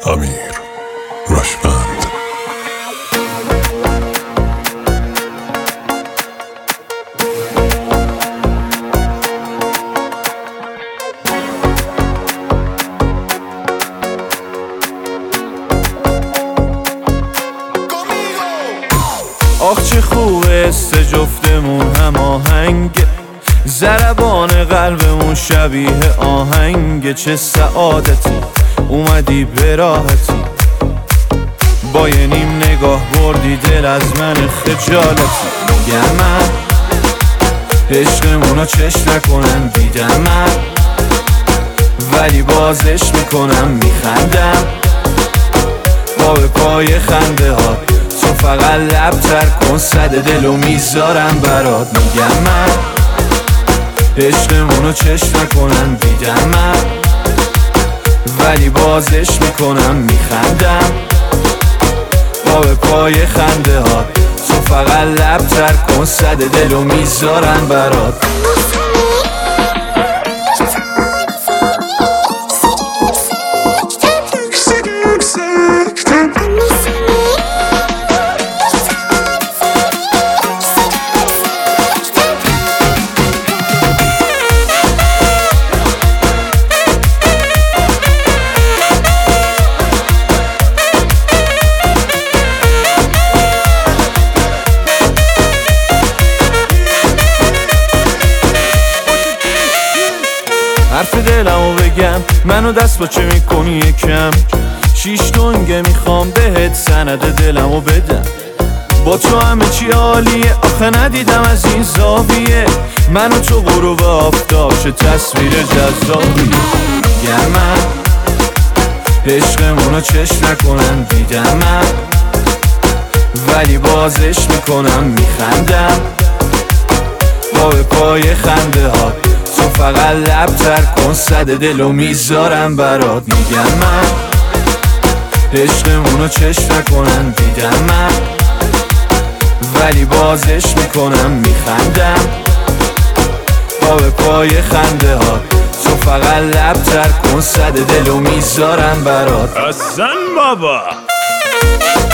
امیر رشمند. آخ چه خوبه سه جفتمون هم آهنگه، ضربان قلبمون شبیه آهنگه. چه سعادتی اومدی به راحتی، با یه نیم نگاه بردی دل از من خجالتی. میگم من عشقمونو چش نکنن دیدم من، ولی بازش میکنم میخندم با به پای خنده ها. تو فقط لب تر کن صد دلو میذارم برات. میگم من عشقمونو چش نکنن دیدم من، ولی بازش میکنم میخندم با به پای خنده ها. تو فقط لب تر کن صد دلو میذارم برات. حرف دلمو بگم، منو دست با چه میکنی یکم. 6 دنگه میخوام بهت سند دلمو بدم. با تو همه چی عالیه، آخه ندیدم از این زاویه. منو تو غروب آفتاب چه تصویر جذابیه. میگم من عشقمونو چش نکنن دیدم من، ولی بازش میکنم میخندم با به پای خنده ها. تو فقط لب تر کن صد دلو میذارم برات. میگم من عشقمونو چش نکنن دیدم من، ولی بازش میکنم میخندم با به پای خنده ها. تو فقط لب تر کن صد دلو میذارم برات. حسن بابا